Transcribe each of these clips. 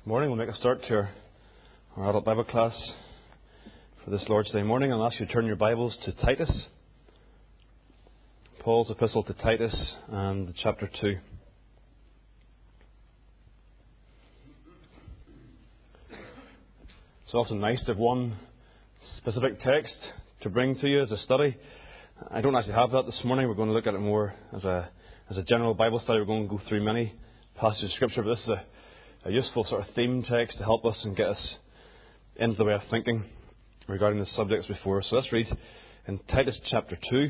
Good morning. We'll make a start to our adult Bible class for this Lord's Day morning. I'll ask you to turn your Bibles to Titus. Paul's epistle to Titus and chapter 2. It's often nice to have one specific text to bring to you as a study. I don't actually have that this morning. We're going to look at it more as a general Bible study. We're going to go through many passages of Scripture, but this is a useful sort of theme text to help us and get us into the way of thinking regarding the subjects before us. So let's read in Titus chapter 2,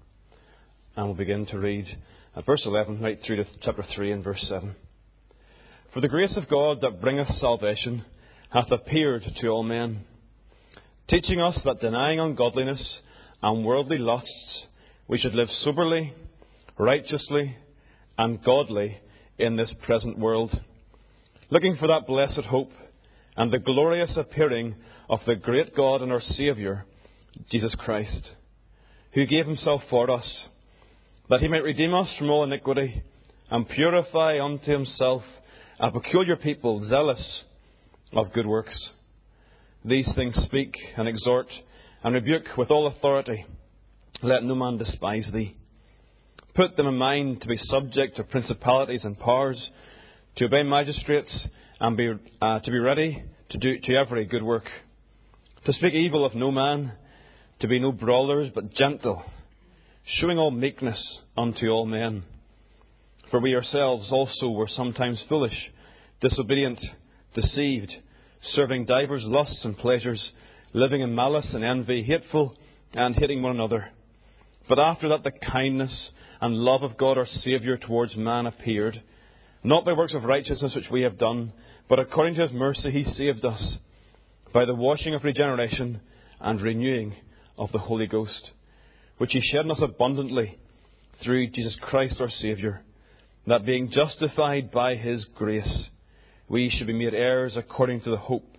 and we'll begin to read at verse 11 right through to chapter 3 and verse 7. For the grace of God that bringeth salvation hath appeared to all men, teaching us that denying ungodliness and worldly lusts, we should live soberly, righteously, and godly in this present world, looking for that blessed hope and the glorious appearing of the great God and our Saviour, Jesus Christ, who gave himself for us, that he might redeem us from all iniquity and purify unto himself a peculiar people, zealous of good works. These things speak and exhort and rebuke with all authority. Let no man despise thee. Put them in mind to be subject to principalities and powers, to obey magistrates, and to be ready to do to every good work. To speak evil of no man, to be no brawlers, but gentle, showing all meekness unto all men. For we ourselves also were sometimes foolish, disobedient, deceived, serving divers lusts and pleasures, living in malice and envy, hateful, and hating one another. But after that the kindness and love of God our Saviour towards man appeared, not by works of righteousness which we have done, but according to his mercy he saved us, by the washing of regeneration and renewing of the Holy Ghost, which he shed on us abundantly through Jesus Christ our Saviour, that being justified by his grace, we should be made heirs according to the hope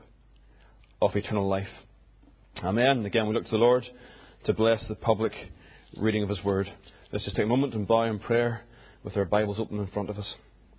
of eternal life. Amen. Again, we look to the Lord to bless the public reading of his word. Let's just take a moment and bow in prayer with our Bibles open in front of us.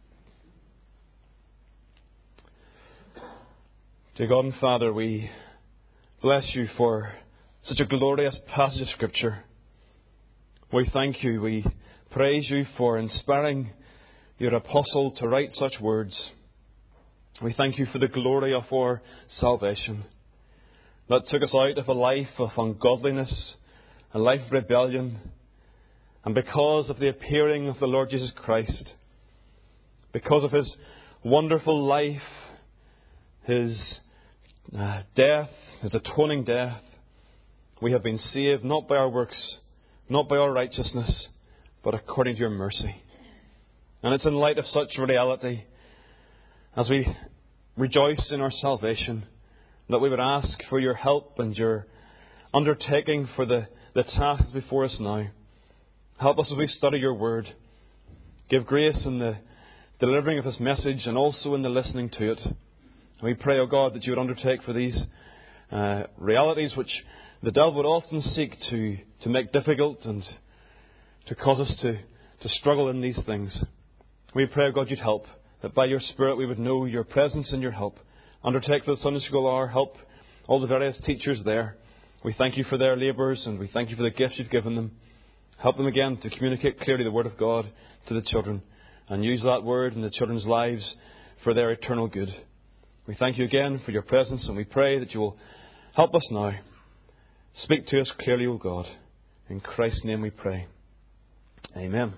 Dear God and Father, we bless you for such a glorious passage of Scripture. We thank you, we praise you for inspiring your apostle to write such words. We thank you for the glory of our salvation that took us out of a life of ungodliness, a life of rebellion, and because of the appearing of the Lord Jesus Christ, because of his wonderful life, his death, his atoning death, we have been saved not by our works, not by our righteousness, but according to your mercy. And it's in light of such reality, as we rejoice in our salvation, that we would ask for your help and your undertaking for the tasks before us now. Help us as we study your word. Give grace in the delivering of this message and also in the listening to it. And we pray, O God, that you would undertake for these realities which the devil would often seek to make difficult and to cause us to struggle in these things. We pray, O God, you'd help, that by your Spirit we would know your presence and your help. Undertake for the Sunday School Hour, help all the various teachers there. We thank you for their labours and we thank you for the gifts you've given them. Help them again to communicate clearly the Word of God to the children and use that Word in the children's lives for their eternal good. We thank you again for your presence and we pray that you will help us now. Speak to us clearly, O God. In Christ's name we pray. Amen.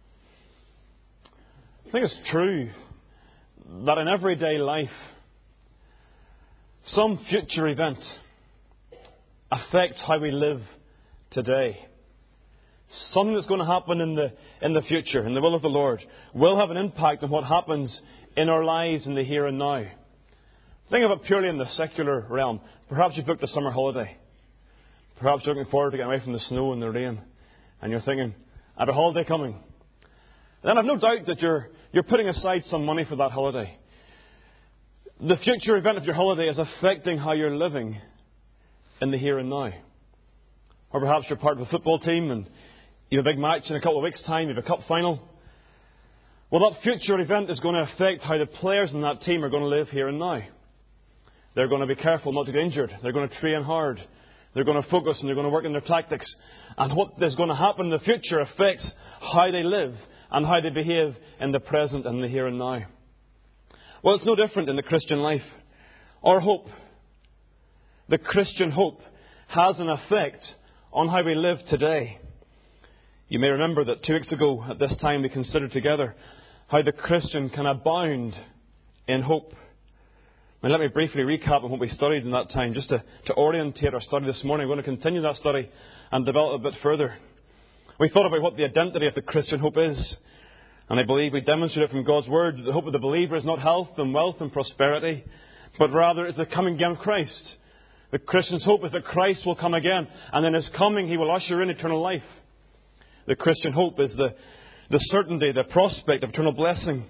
I think it's true that in everyday life, some future event affects how we live today. Something that's going to happen in the future, in the will of the Lord, will have an impact on what happens in our lives in the here and now. Think of it purely in the secular realm. Perhaps you booked a summer holiday. Perhaps you're looking forward to getting away from the snow and the rain. And you're thinking, I have a holiday coming. Then I've no doubt that you're putting aside some money for that holiday. The future event of your holiday is affecting how you're living in the here and now. Or perhaps you're part of a football team and you have a big match in a couple of weeks' time, you have a cup final. Well, that future event is going to affect how the players in that team are going to live here and now. They're going to be careful not to get injured. They're going to train hard. They're going to focus and they're going to work on their tactics. And what is going to happen in the future affects how they live and how they behave in the present and the here and now. Well, it's no different in the Christian life. Our hope, the Christian hope, has an effect on how we live today. You may remember that 2 weeks ago at this time we considered together how the Christian can abound in hope. Now let me briefly recap on what we studied in that time, just to orientate our study this morning. We're going to continue that study and develop a bit further. We thought about what the identity of the Christian hope is. And I believe we demonstrated from God's Word that the hope of the believer is not health and wealth and prosperity, but rather is the coming again of Christ. The Christian's hope is that Christ will come again, and in His coming He will usher in eternal life. The Christian hope is the certainty, the prospect of eternal blessing.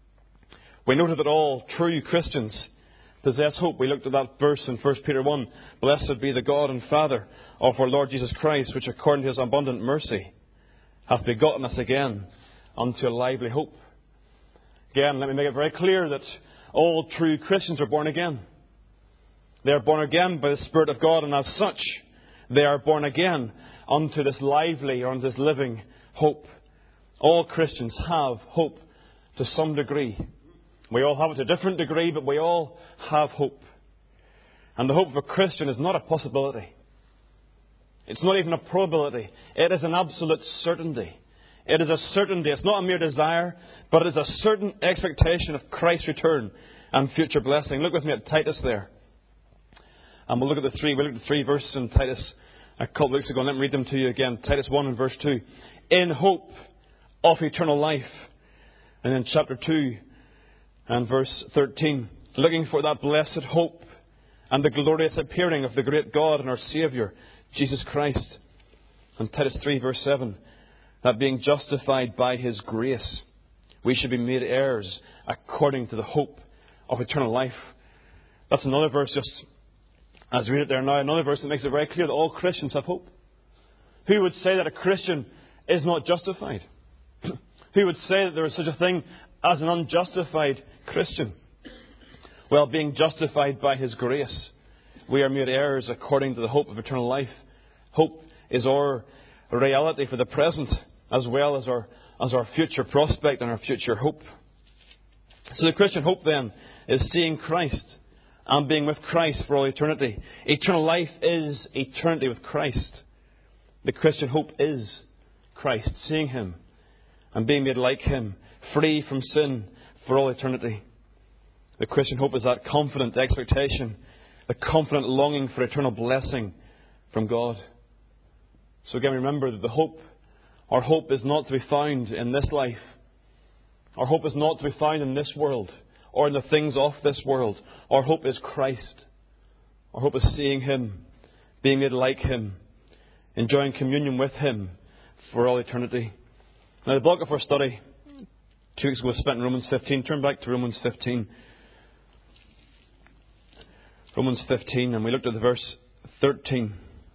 We noted that all true Christians possess hope. We looked at that verse in 1 Peter 1. Blessed be the God and Father of our Lord Jesus Christ, which according to His abundant mercy hath begotten us again unto a lively hope. Again, let me make it very clear that all true Christians are born again. They are born again by the Spirit of God, and as such, they are born again unto this lively or unto this living hope. All Christians have hope to some degree. We all have it to a different degree, but we all have hope. And the hope of a Christian is not a possibility. It's not even a probability. It is an absolute certainty. It is a certainty. It's not a mere desire, but it is a certain expectation of Christ's return and future blessing. Look with me at Titus there. And we'll look at we looked at 3 verses in Titus a couple of weeks ago. Let me read them to you again. Titus 1 and verse 2. In hope of eternal life. And then chapter 2 and verse 13. Looking for that blessed hope and the glorious appearing of the great God and our Saviour, Jesus Christ. And Titus 3 verse 7. That being justified by His grace, we should be made heirs according to the hope of eternal life. That's another verse, just as we read it there now, another verse that makes it very clear that all Christians have hope. Who would say that a Christian is not justified? Who would say that there is such a thing as an unjustified Christian? Well, being justified by His grace, we are made heirs according to the hope of eternal life. Hope is our reality for the present, as well as our future prospect and our future hope. So the Christian hope then is seeing Christ and being with Christ for all eternity. Eternal life is eternity with Christ. The Christian hope is Christ, seeing Him and being made like Him, free from sin for all eternity. The Christian hope is that confident expectation, the confident longing for eternal blessing from God. So again, remember that our hope is not to be found in this life. Our hope is not to be found in this world or in the things of this world. Our hope is Christ. Our hope is seeing Him, being made like Him, enjoying communion with Him for all eternity. Now the bulk of our study 2 weeks ago was spent in Romans 15. Turn back to Romans 15. Romans 15, and we looked at the verse 13.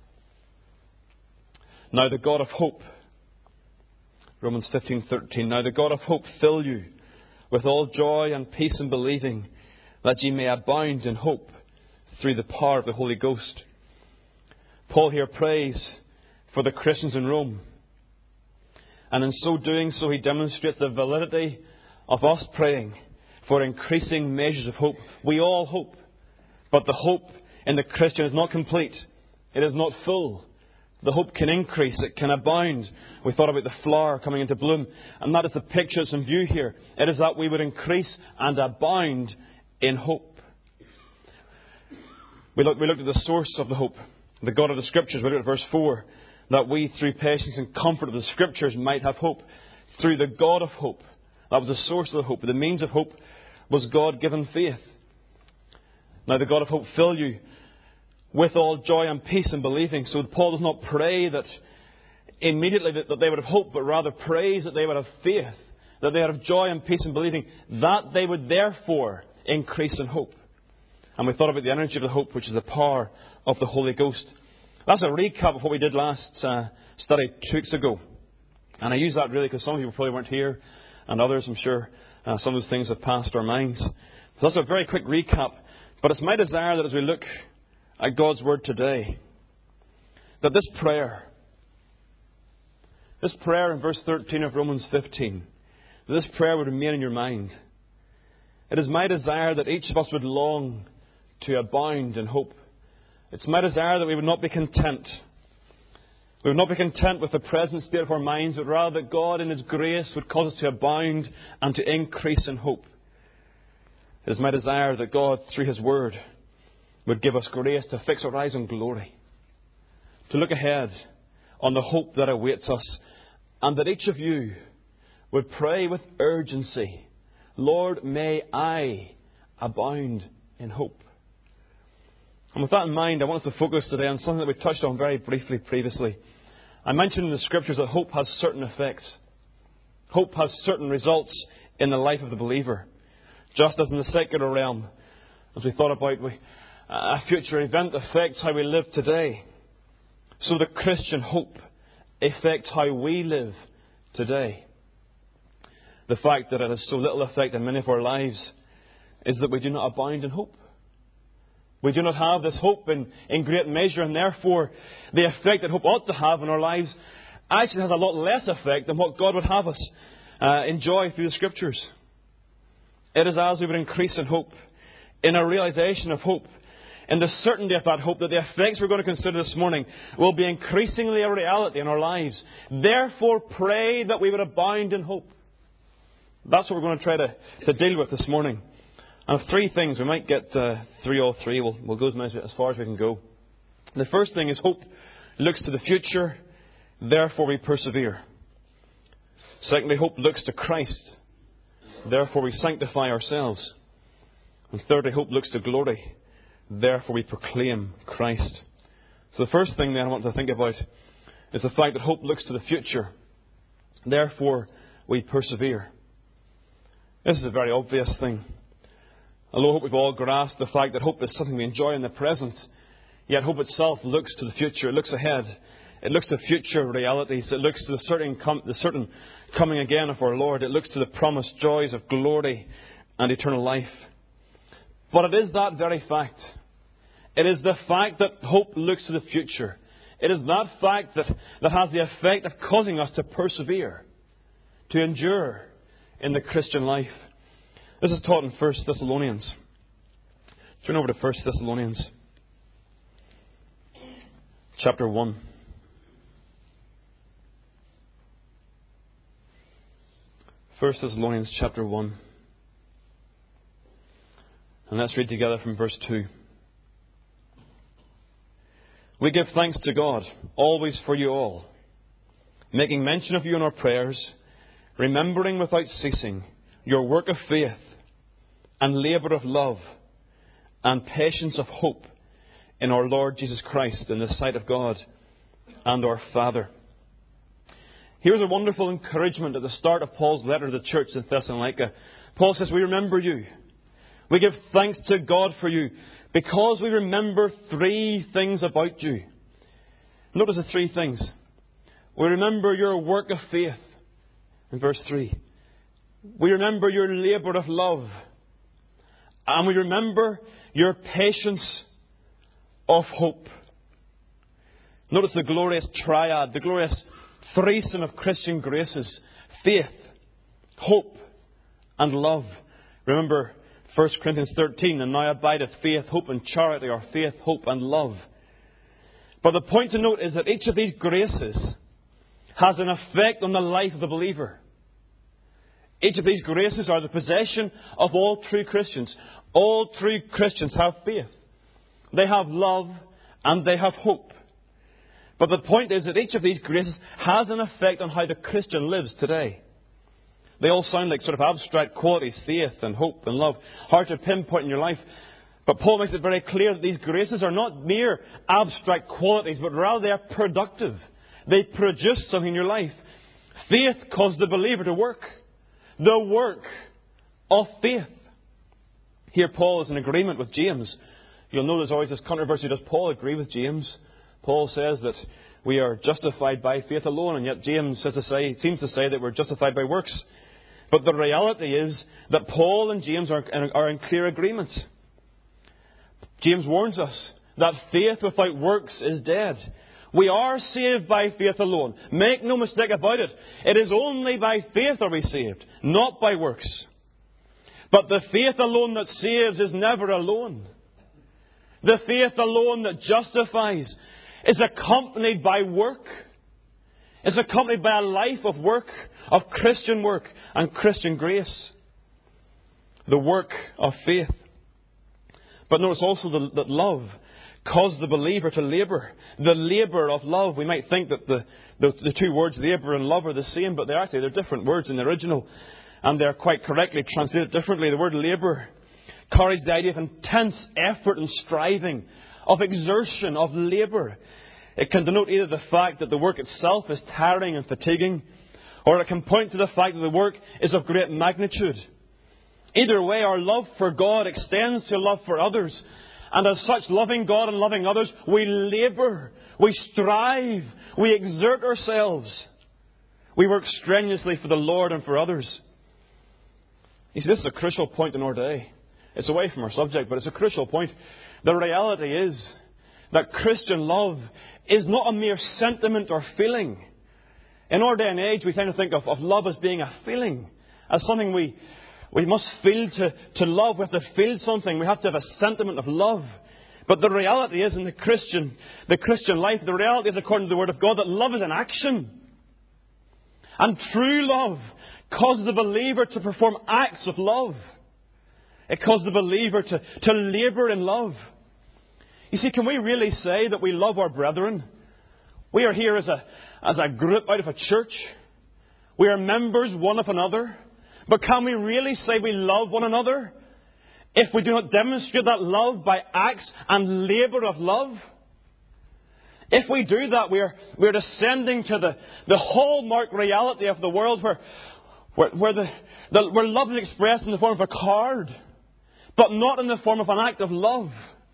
Now the God of hope, Romans 15:13. Now the God of hope fill you with all joy and peace in believing, that ye may abound in hope through the power of the Holy Ghost. Paul here prays for the Christians in Rome. And in so doing, he demonstrates the validity of us praying for increasing measures of hope. We all hope, but the hope in the Christian is not complete. It is not full. The hope can increase, it can abound. We thought about the flower coming into bloom, and that is the picture that's in view here. It is that we would increase and abound in hope. We looked at the source of the hope, the God of the Scriptures. We looked at verse 4, that we through patience and comfort of the Scriptures might have hope. Through the God of hope. That was the source of the hope. The means of hope was God-given faith. Now the God of hope fill you with all joy and peace in believing. So Paul does not pray that immediately that they would have hope, but rather prays that they would have faith, that they would have joy and peace in believing, that they would therefore increase in hope. And we thought about the energy of the hope, which is the power of the Holy Ghost. That's a recap of what we did last study 2 weeks ago. And I use that really because some of you probably weren't here. and others. I'm sure some of those things have passed our minds. So that's a very quick recap. But it's my desire that as we look at God's Word today, that this prayer in verse 13 of Romans 15, that this prayer would remain in your mind. It is my desire that each of us would long to abound in hope. It's my desire that we would not be content. We would not be content with the present state of our minds, but rather that God in His grace would cause us to abound and to increase in hope. It is my desire that God, through His Word, would give us grace to fix our eyes on glory, to look ahead on the hope that awaits us, and that each of you would pray with urgency, Lord, may I abound in hope. And with that in mind, I want us to focus today on something that we touched on very briefly previously. I mentioned in the Scriptures that hope has certain effects. Hope has certain results in the life of the believer. Just as in the secular realm, as we thought about a future event affects how we live today, so the Christian hope affects how we live today. The fact that it has so little effect in many of our lives is that we do not abound in hope. We do not have this hope in great measure, and therefore the effect that hope ought to have in our lives actually has a lot less effect than what God would have us enjoy through the Scriptures. It is as we would increase in hope, in a realization of hope, in the certainty of that hope, that the effects we're going to consider this morning will be increasingly a reality in our lives. Therefore, pray that we would abound in hope. That's what we're going to try to deal with this morning. And three things. We might get through all three. We'll go as far as we can go. The first thing is hope looks to the future, therefore we persevere. Secondly, hope looks to Christ, therefore we sanctify ourselves. And thirdly, hope looks to glory, therefore we proclaim Christ. So the first thing then I want to think about is the fact that hope looks to the future, therefore we persevere. This is a very obvious thing. Although I hope we've all grasped the fact that hope is something we enjoy in the present, yet hope itself looks to the future. It looks ahead. It looks to future realities. It looks to the certain coming again of our Lord. It looks to the promised joys of glory and eternal life. But it is that very fact. It is the fact that hope looks to the future. It is that fact that has the effect of causing us to persevere, to endure in the Christian life. This is taught in 1 Thessalonians. Turn over to 1 Thessalonians chapter 1. 1 Thessalonians chapter 1. And let's read together from verse 2. We give thanks to God always for you all, making mention of you in our prayers, remembering without ceasing your work of faith and labour of love and patience of hope in our Lord Jesus Christ in the sight of God and our Father. Here's a wonderful encouragement at the start of Paul's letter to the church in Thessalonica. Paul says, we remember you. We give thanks to God for you because we remember three things about you. Notice the three things. We remember your work of faith in verse 3. We remember your labour of love. And we remember your patience of hope. Notice the glorious triad, the glorious threesome of Christian graces. Faith, hope, and love. Remember 1 Corinthians 13, and now abideth faith, hope, and charity, or faith, hope, and love. But the point to note is that each of these graces has an effect on the life of the believer. Each of these graces are the possession of all true Christians. All true Christians have faith. They have love and they have hope. But the point is that each of these graces has an effect on how the Christian lives today. They all sound like sort of abstract qualities, faith and hope and love, hard to pinpoint in your life. But Paul makes it very clear that these graces are not mere abstract qualities, but rather they are productive. They produce something in your life. Faith causes the believer to work. The work of faith. Here Paul is in agreement with James. You'll know there's always this controversy. Does Paul agree with James? Paul says that we are justified by faith alone, and yet James seems to say that we're justified by works. But the reality is that Paul and James are in clear agreement. James warns us that faith without works is dead. We are saved by faith alone. Make no mistake about it. It is only by faith are we saved, not by works. But the faith alone that saves is never alone. The faith alone that justifies is accompanied by work. It's accompanied by a life of work, of Christian work and Christian grace. The work of faith. But notice also that love causes the believer to labour. The labour of love. We might think that the two words labour and love are the same, but they're different words in the original. And they're quite correctly translated differently. The word labour carries the idea of intense effort and striving, of exertion, of labour. It can denote either the fact that the work itself is tiring and fatiguing, or it can point to the fact that the work is of great magnitude. Either way, our love for God extends to love for others. And as such, loving God and loving others, we labour, we strive, we exert ourselves. We work strenuously for the Lord and for others. You see, this is a crucial point in our day. It's away from our subject, but it's a crucial point. The reality is that Christian love is not a mere sentiment or feeling. In our day and age, we tend to think of love as being a feeling, as something we must feel to love. We have to feel something. We have to have a sentiment of love. But the reality is in the Christian life, the reality is according to the Word of God that love is an action. And true love causes the believer to perform acts of love. It causes the believer to labour in love. You see, can we really say that we love our brethren? We are here as a group out of a church. We are members one of another. But can we really say we love one another if we do not demonstrate that love by acts and labour of love? If we do that, we are descending to the hallmark reality of the world where love is expressed in the form of a card, but not in the form of an act of love.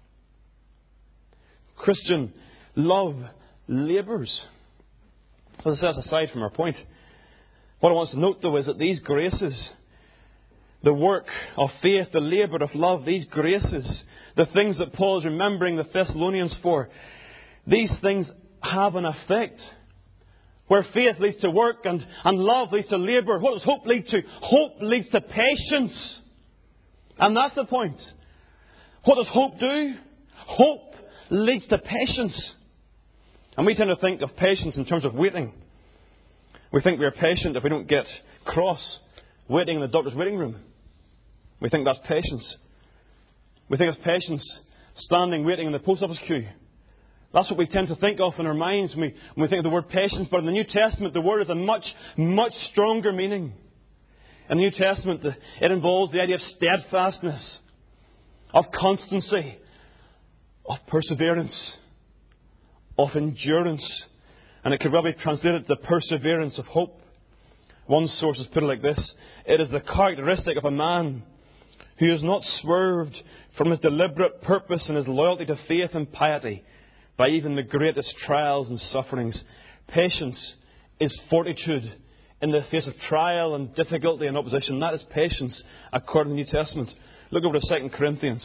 Christian love labours. As I said, aside from our point, what I want us to note though is that these graces, the work of faith, the labour of love, these graces, the things that Paul is remembering the Thessalonians for, these things have an effect. Where faith leads to work and love leads to labour, what does hope lead to? Hope leads to patience. And that's the point. What does hope do? Hope leads to patience. And we tend to think of patience in terms of waiting. We think we are patient if we don't get cross waiting in the doctor's waiting room. We think that's patience. We think it's patience standing waiting in the post office queue. That's what we tend to think of in our minds when we think of the word patience. But in the New Testament, the word has a much, much stronger meaning. In the New Testament, it involves the idea of steadfastness, of constancy, of perseverance, of endurance. And it could well be translated the perseverance of hope. One source has put it like this: it is the characteristic of a man who has not swerved from his deliberate purpose and his loyalty to faith and piety by even the greatest trials and sufferings. Patience is fortitude in the face of trial and difficulty and opposition. That is patience according to the New Testament. Look over to 2 Corinthians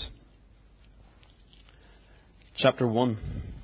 chapter 1.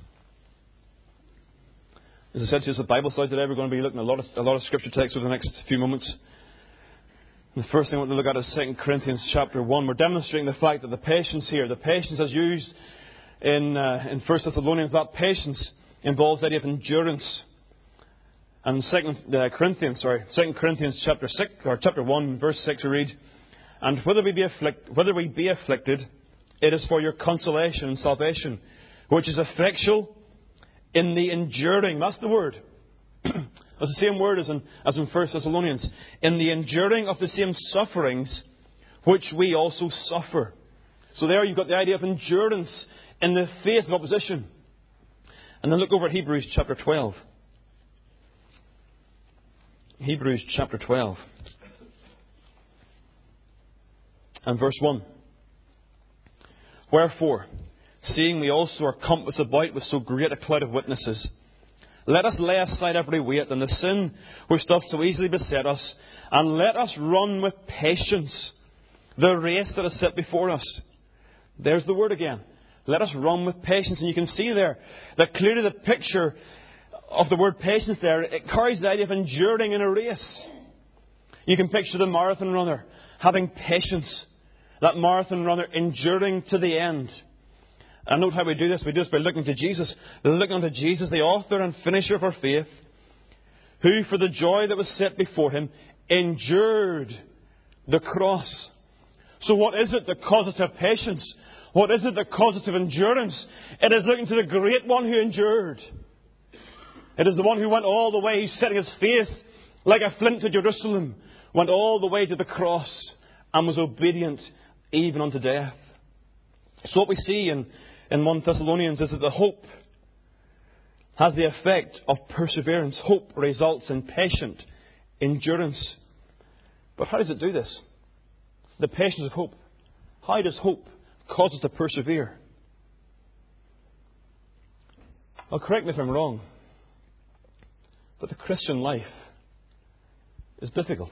As I said to you, it's a Bible study today. We're going to be looking at a lot of scripture texts over the next few moments. And the first thing I want to look at is 2 Corinthians chapter 1. We're demonstrating the fact that the patience here, the patience as used in 1 Thessalonians, that patience involves the idea of endurance. And 2 Corinthians chapter 1, verse 6, we read, "And whether we be afflicted, it is for your consolation and salvation, which is effectual in the enduring." That's the word. That's the same word as in 1 Thessalonians. "In the enduring of the same sufferings, which we also suffer." So there you've got the idea of endurance in the face of opposition. And then look over at Hebrews chapter 12. Hebrews chapter 12. And verse 1. "Wherefore, seeing we also are compassed about with so great a cloud of witnesses, Let us lay aside every weight and the sin which doth so easily beset us, and let us run with patience the race that is set before us. There's the word again. Let us run with patience. And you can see there that clearly the picture of the word patience there, it carries the idea of enduring in a race. You can picture the marathon runner having patience. That marathon runner enduring to the end. And note how we do this. We do this by looking to Jesus. Looking unto Jesus, the author and finisher of our faith, who for the joy that was set before him endured the cross. So what is it that causes us to have patience? What is it that causes us to have endurance? It is looking to the great one who endured. It is the one who went all the way, setting his face like a flint to Jerusalem, went all the way to the cross and was obedient even unto death. So what we see in 1 Thessalonians is that the hope has the effect of perseverance. Hope results in patient endurance. But how does it do this? The patience of hope. How does hope cause us to persevere? Well, correct me if I'm wrong, but the Christian life is difficult.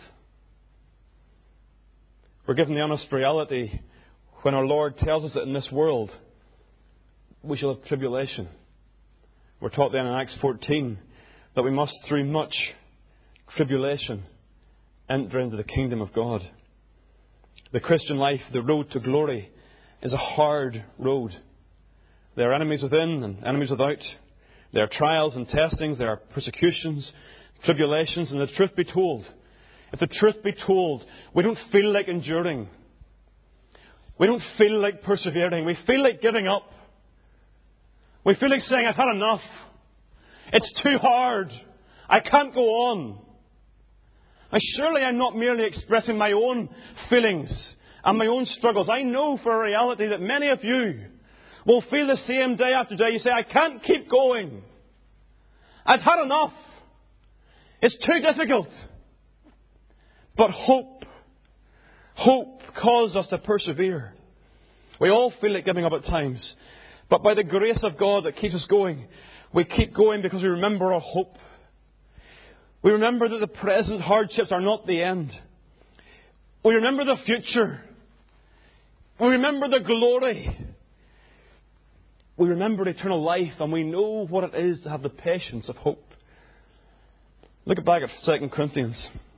We're given the honest reality when our Lord tells us that in this world we shall have tribulation. We're taught then in Acts 14 that we must, through much tribulation, enter into the kingdom of God. The Christian life, the road to glory, is a hard road. There are enemies within and enemies without. There are trials and testings. There are persecutions, tribulations, and the truth be told, if the truth be told, we don't feel like enduring. We don't feel like persevering. We feel like giving up. We feel like saying, I've had enough. It's too hard. I can't go on. And surely I'm not merely expressing my own feelings and my own struggles. I know for a reality that many of you will feel the same day after day. You say, I can't keep going. I've had enough. It's too difficult. But hope causes us to persevere. We all feel like giving up at times. But by the grace of God that keeps us going, we keep going because we remember our hope. We remember that the present hardships are not the end. We remember the future. We remember the glory. We remember eternal life, and we know what it is to have the patience of hope. Look back at 2 Corinthians.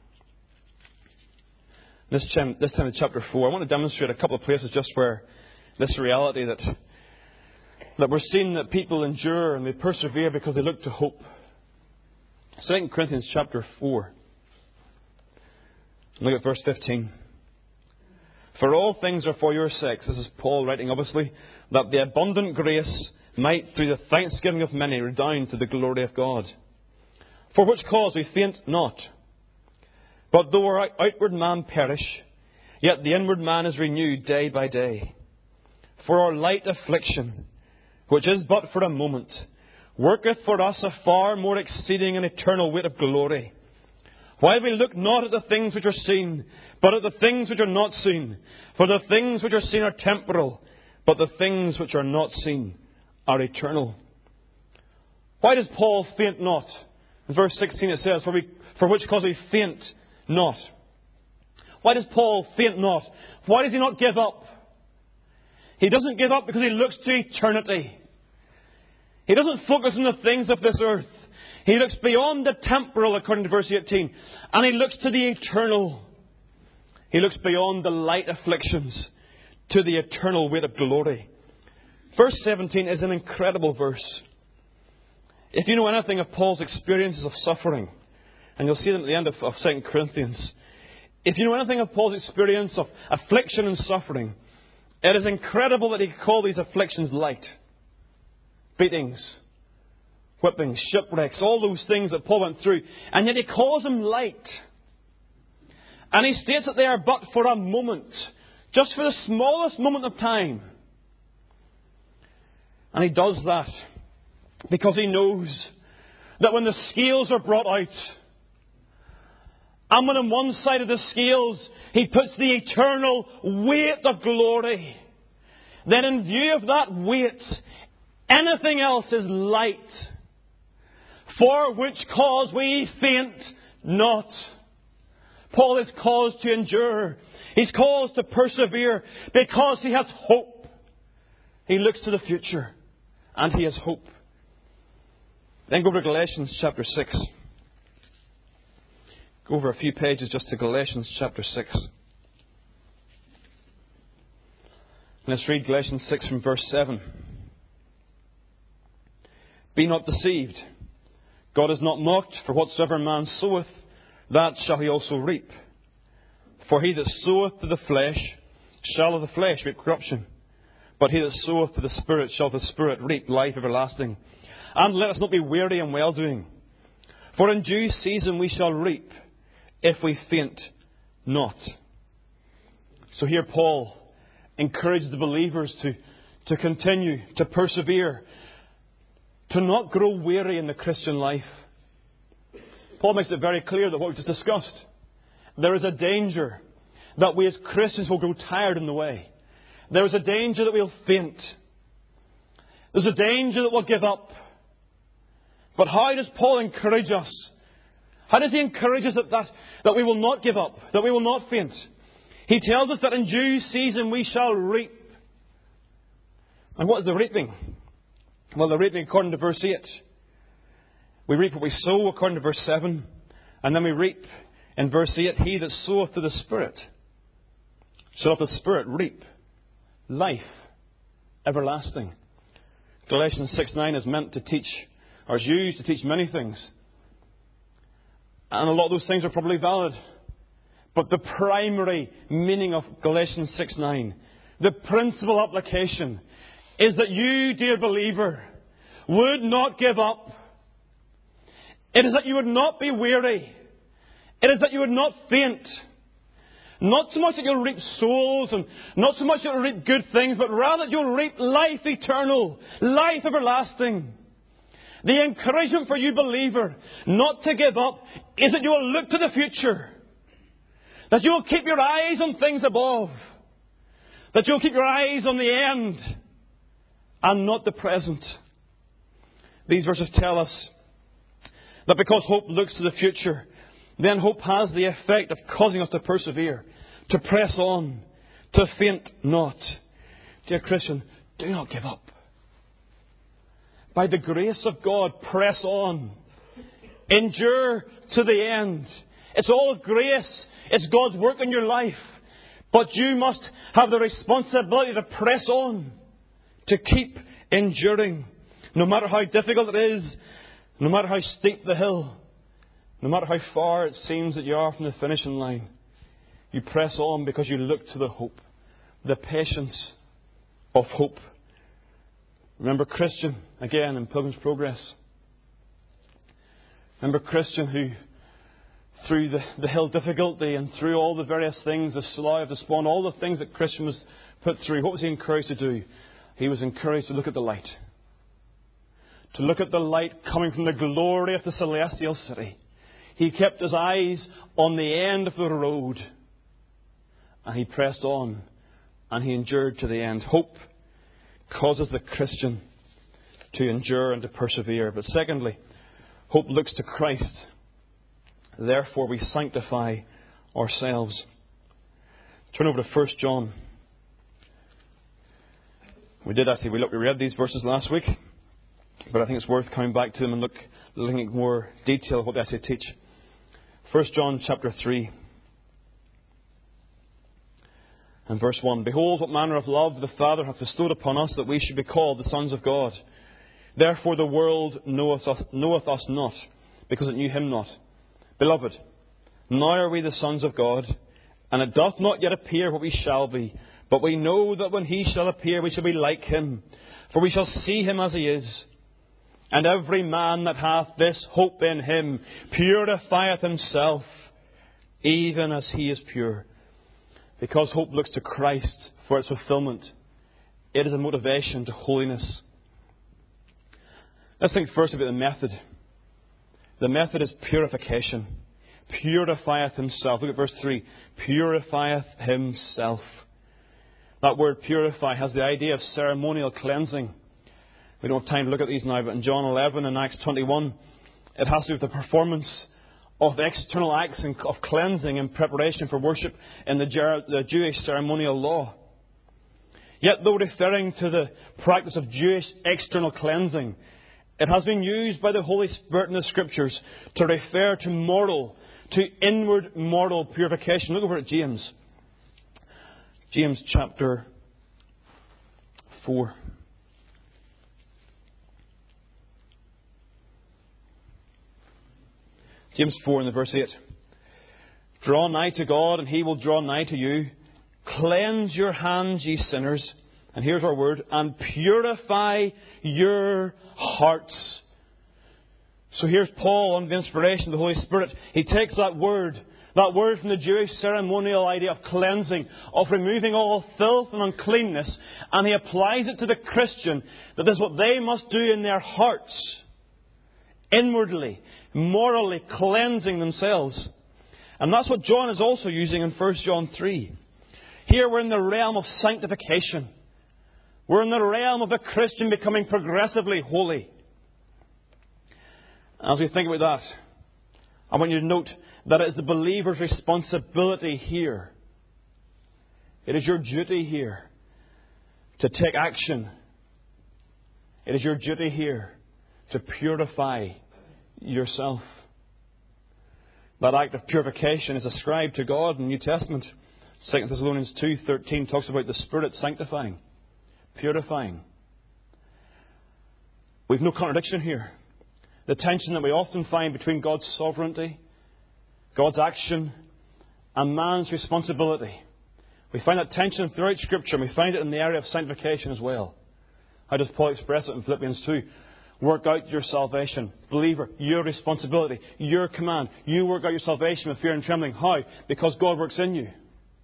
This time in chapter 4. I want to demonstrate a couple of places just where this reality that we're seeing that people endure and they persevere because they look to hope. 2 Corinthians chapter 4. Look at verse 15. For all things are for your sakes. This is Paul writing, obviously, that the abundant grace might, through the thanksgiving of many, redound to the glory of God. For which cause we faint not. But though our outward man perish, yet the inward man is renewed day by day. For our light affliction, which is but for a moment, worketh for us a far more exceeding and eternal weight of glory. While we look not at the things which are seen, but at the things which are not seen. For the things which are seen are temporal, but the things which are not seen are eternal. Why does Paul faint not? In verse 16 it says, for which cause we faint not. Why does Paul faint not? Why does he not give up? He doesn't give up because he looks to eternity. He doesn't focus on the things of this earth. He looks beyond the temporal, according to verse 18. And he looks to the eternal. He looks beyond the light afflictions to the eternal weight of glory. Verse 17 is an incredible verse. If you know anything of Paul's experiences of suffering, and you'll see them at the end of 2 Corinthians. If you know anything of Paul's experience of affliction and suffering, it is incredible that he could call these afflictions light. Beatings, whippings, shipwrecks, all those things that Paul went through. And yet he calls them light. And he states that they are but for a moment. Just for the smallest moment of time. And he does that because he knows that when the scales are brought out, and when on one side of the scales he puts the eternal weight of glory, then in view of that weight, anything else is light. For which cause we faint not. Paul is caused to endure. He's caused to persevere because he has hope. He looks to the future and he has hope. Then go over to Galatians chapter 6. Go over a few pages just to Galatians chapter 6. Let's read Galatians 6 from verse 7. Be not deceived. God is not mocked, for whatsoever man soweth, that shall he also reap. For he that soweth to the flesh shall of the flesh reap corruption. But he that soweth to the Spirit shall of the Spirit reap life everlasting. And let us not be weary in well-doing. For in due season we shall reap, if we faint not. So here Paul encourages the believers to continue, to persevere, to not grow weary in the Christian life. Paul makes it very clear that what we've just discussed, there is a danger that we as Christians will grow tired in the way. There is a danger that we'll faint. There's a danger that we'll give up. But how does Paul encourage us? How does he encourage us that we will not give up, that we will not faint? He tells us that in due season we shall reap. And what is the reaping? Well, the reaping according to verse 8. We reap what we sow according to verse 7. And then we reap in verse 8, he that soweth to the Spirit shall of the Spirit reap life everlasting. Galatians 6:9 is meant to teach, or is used to teach many things. And a lot of those things are probably valid. But the primary meaning of Galatians 6:9, the principal application, is that you, dear believer, would not give up. It is that you would not be weary. It is that you would not faint. Not so much that you'll reap souls and not so much that you'll reap good things, but rather that you'll reap life eternal, life everlasting. The encouragement for you, believer, not to give up, is that you will look to the future. That you will keep your eyes on things above. That you will keep your eyes on the end and not the present. These verses tell us that because hope looks to the future, then hope has the effect of causing us to persevere, to press on, to faint not. Dear Christian, do not give up. By the grace of God, press on. Endure to the end. It's all grace. It's God's work in your life. But you must have the responsibility to press on, to keep enduring. No matter how difficult it is, no matter how steep the hill, no matter how far it seems that you are from the finishing line, you press on because you look to the hope, the patience of hope. Remember Christian, again, in Pilgrim's Progress. Remember Christian who, through the hill difficulty and through all the various things, the slough of the spawn, all the things that Christian was put through, what was he encouraged to do? He was encouraged to look at the light. To look at the light coming from the glory of the celestial city. He kept his eyes on the end of the road. And he pressed on. And he endured to the end. Hope causes the Christian to endure and to persevere. But secondly, hope looks to Christ. Therefore we sanctify ourselves. Turn over to 1 John. We read these verses last week. But I think it's worth coming back to them and looking at more detail of what they actually teach. 1 John chapter 3 and verse 1. Behold, what manner of love the Father hath bestowed upon us, that we should be called the sons of God. Therefore the world knoweth us not, because it knew him not. Beloved, now are we the sons of God, and it doth not yet appear what we shall be. But we know that when he shall appear, we shall be like him, for we shall see him as he is. And every man that hath this hope in him purifieth himself, even as he is pure. Because hope looks to Christ for its fulfillment, it is a motivation to holiness. Let's think first about the method. The method is purification. Purifieth himself. Look at verse 3. Purifieth himself. That word purify has the idea of ceremonial cleansing. We don't have time to look at these now, but in John 11 and Acts 21, It has to do with the performance of external acts of cleansing in preparation for worship in the Jewish ceremonial law. Yet, though referring to the practice of Jewish external cleansing, it has been used by the Holy Spirit in the Scriptures to refer to inward moral purification. Look over at James. James chapter 4. James 4 and verse 8. Draw nigh to God, and He will draw nigh to you. Cleanse your hands, ye sinners. And here's our word. And purify your hearts. So here's Paul, under the inspiration of the Holy Spirit. He takes that word from the Jewish ceremonial idea of cleansing, of removing all filth and uncleanness, and he applies it to the Christian, that this is what they must do in their hearts, inwardly, morally cleansing themselves. And that's what John is also using in 1 John 3. Here we're in the realm of sanctification. We're in the realm of a Christian becoming progressively holy. As we think about that, I want you to note that it is the believer's responsibility here. It is your duty here to take action. It is your duty here to purify yourself. That act of purification is ascribed to God in the New Testament. 2 Thessalonians 2:13 talks about the Spirit sanctifying, purifying. We've no contradiction here. The tension that we often find between God's sovereignty, God's action, and man's responsibility. We find that tension throughout Scripture, and we find it in the area of sanctification as well. How does Paul express it in Philippians 2? Work out your salvation. Believer, your responsibility, your command. You work out your salvation with fear and trembling. How? Because God works in you.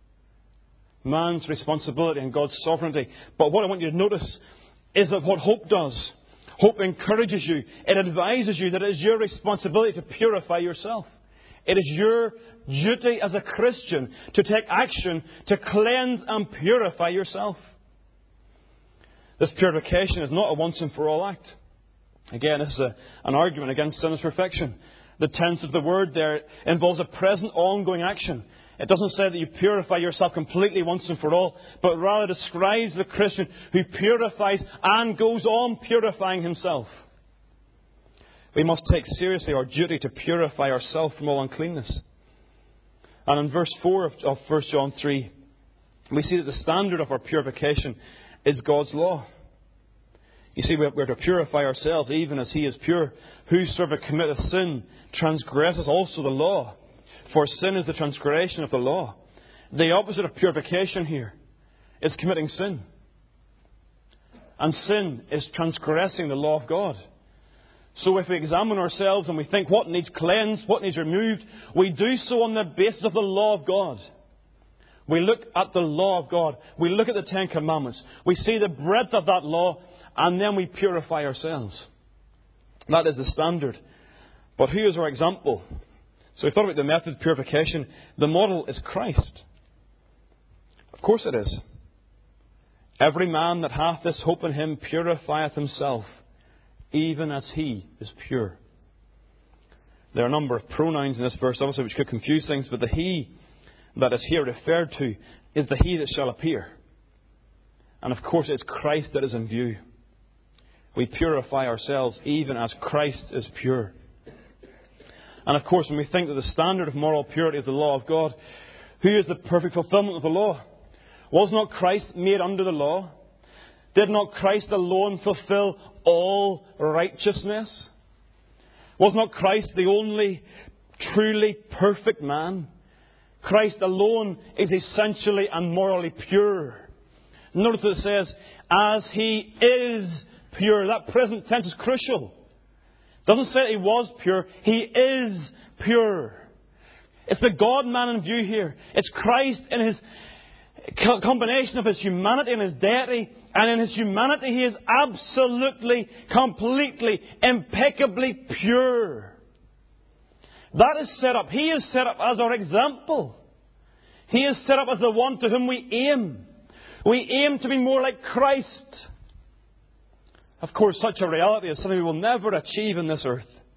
Man's responsibility and God's sovereignty. But what I want you to notice is that what hope does. Hope encourages you. It advises you that it is your responsibility to purify yourself. It is your duty as a Christian to take action to cleanse and purify yourself. This purification is not a once and for all act. Again, this is an argument against sinless perfection. The tense of the word there involves a present ongoing action. It doesn't say that you purify yourself completely once and for all, but rather describes the Christian who purifies and goes on purifying himself. We must take seriously our duty to purify ourselves from all uncleanness. And in verse 4 of 1 John 3, we see that the standard of our purification is God's law. You see, we're to purify ourselves even as He is pure. Whosoever committeth sin transgresses also the law. For sin is the transgression of the law. The opposite of purification here is committing sin. And sin is transgressing the law of God. So if we examine ourselves and we think what needs cleansed, what needs removed, we do so on the basis of the law of God. We look at the law of God. We look at the Ten Commandments. We see the breadth of that law, and then we purify ourselves. That is the standard. But who is our example? So we thought about the method of purification. The model is Christ. Of course it is. Every man that hath this hope in Him purifieth himself, even as He is pure. There are a number of pronouns in this verse, obviously, which could confuse things, but the He that is here referred to is the He that shall appear. And of course it's Christ that is in view. We purify ourselves even as Christ is pure. And of course, when we think that the standard of moral purity is the law of God, who is the perfect fulfillment of the law? Was not Christ made under the law? Did not Christ alone fulfill all righteousness? Was not Christ the only truly perfect man? Christ alone is essentially and morally pure. Notice that it says, as He is pure. That present tense is crucial. It doesn't say He was pure. He is pure. It's the God-man in view here. It's Christ in His combination of His humanity and His deity. And in His humanity, He is absolutely, completely, impeccably pure. That is set up. He is set up as our example. He is set up as the one to whom we aim. We aim to be more like Christ. Of course, such a reality is something we will never achieve in this earth.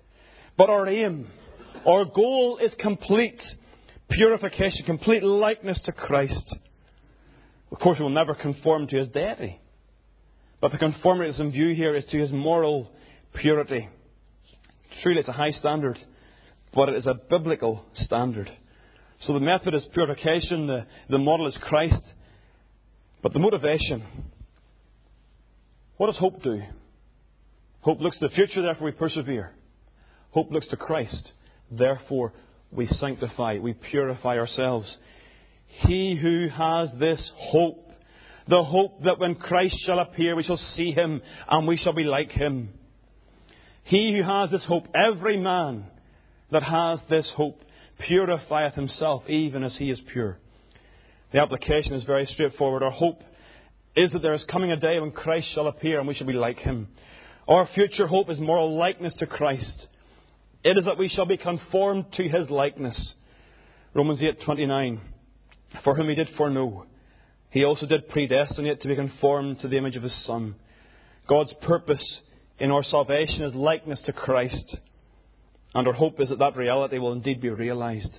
But our aim, our goal is complete purification, complete likeness to Christ. Of course, we will never conform to His deity. But the conformity that's in view here is to His moral purity. Truly, it's a high standard, but it is a biblical standard. So the method is purification, the model is Christ. But the motivation, what does hope do? Hope looks to the future, therefore we persevere. Hope looks to Christ, therefore we sanctify, we purify ourselves. He who has this hope, the hope that when Christ shall appear, we shall see Him and we shall be like Him. He who has this hope, every man that has this hope, purifieth himself even as he is pure. The application is very straightforward. Our hope is that there is coming a day when Christ shall appear and we shall be like Him. Our future hope is moral likeness to Christ. It is that we shall be conformed to His likeness. Romans 8:29. For whom He did foreknow, He also did predestinate to be conformed to the image of His Son. God's purpose in our salvation is likeness to Christ. And our hope is that that reality will indeed be realized.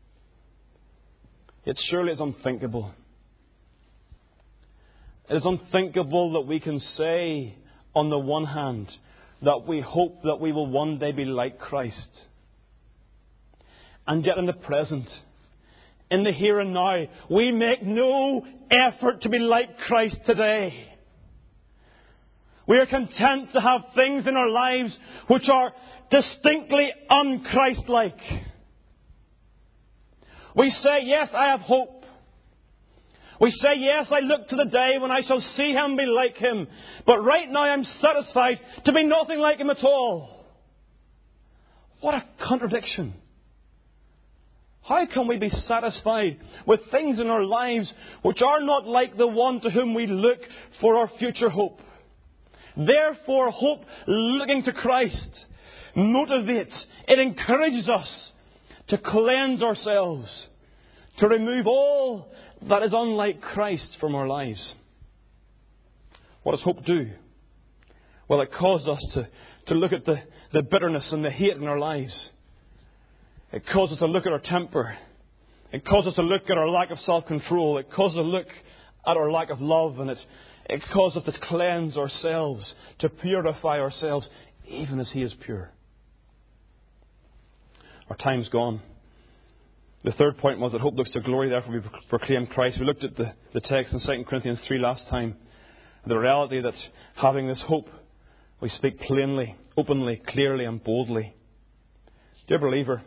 It surely is unthinkable. It is unthinkable that we can say, on the one hand, that we hope that we will one day be like Christ. And yet in the present, in the here and now, we make no effort to be like Christ today. We are content to have things in our lives which are distinctly un-Christ-like. We say, yes, I have hope. We say, yes, I look to the day when I shall see Him and be like Him. But right now I'm satisfied to be nothing like Him at all. What a contradiction. How can we be satisfied with things in our lives which are not like the one to whom we look for our future hope? Therefore, hope looking to Christ motivates, it encourages us to cleanse ourselves, to remove all that is unlike Christ from our lives. What does hope do? Well, it causes us to look at the bitterness and the hate in our lives. It causes us to look at our temper. It causes us to look at our lack of self-control. It causes us to look at our lack of love. And it causes us to cleanse ourselves, to purify ourselves, even as He is pure. Our time's gone. The third point was that hope looks to glory, therefore we proclaim Christ. We looked at the text in 2 Corinthians 3 last time. The reality that having this hope, we speak plainly, openly, clearly and boldly. Dear believer,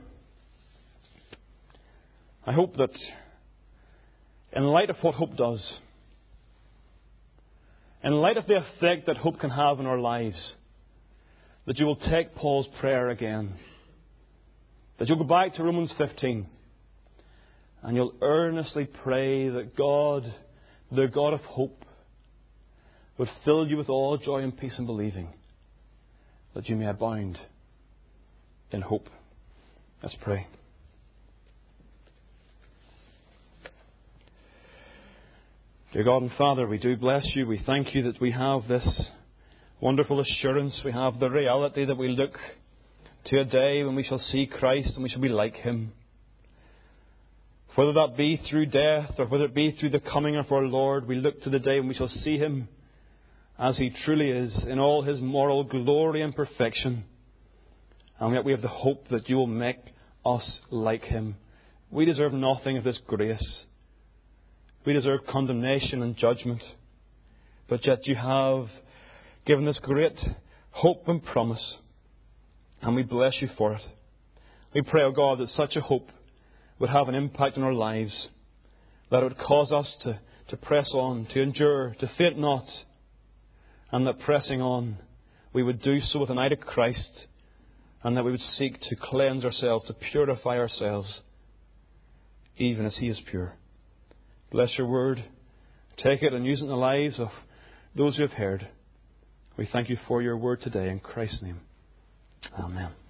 I hope that in light of what hope does, in light of the effect that hope can have in our lives, that you will take Paul's prayer again. That you'll go back to Romans 15 and you'll earnestly pray that God, the God of hope, would fill you with all joy and peace in believing, that you may abound in hope. Let's pray. Dear God and Father, we do bless You. We thank You that we have this wonderful assurance. We have the reality that we look to a day when we shall see Christ and we shall be like Him. Whether that be through death or whether it be through the coming of our Lord, we look to the day when we shall see Him as He truly is in all His moral glory and perfection. And yet we have the hope that You will make us like Him. We deserve nothing of this grace. We deserve condemnation and judgment. But yet You have given us great hope and promise. And we bless You for it. We pray, O God, that such a hope would have an impact on our lives. That it would cause us to press on, to endure, to faint not. And that pressing on, we would do so with an eye to Christ. And that we would seek to cleanse ourselves, to purify ourselves, even as He is pure. Bless Your word. Take it and use it in the lives of those who have heard. We thank You for Your word today in Christ's name. Amen.